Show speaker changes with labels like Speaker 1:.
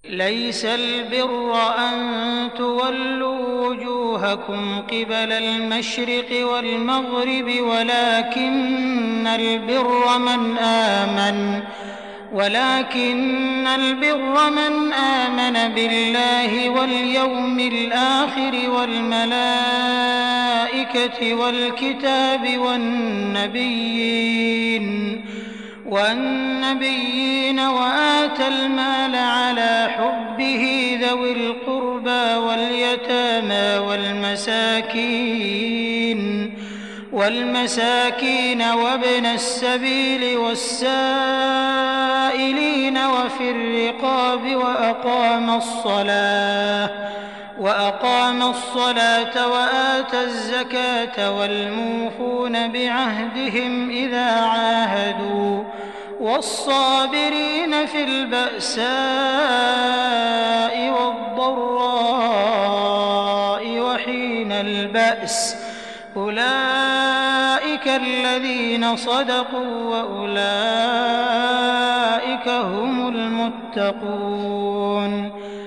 Speaker 1: ليس البر أن تولوا وجوهكم قبل المشرق والمغرب ولكن البر من آمن بالله واليوم الآخر والملائكة والكتاب والنبيين وآتى المال على حبه ذوي القربى واليتامى والمساكين وابن السبيل والسائلين وفي الرقاب وأقام الصلاة وآتى الزكاة والموفون بعهدهم إذا عاهدوا والصابرين في البأساء والضراء وحين البأس أولئك الذين صدقوا وأولئك هم المتقون.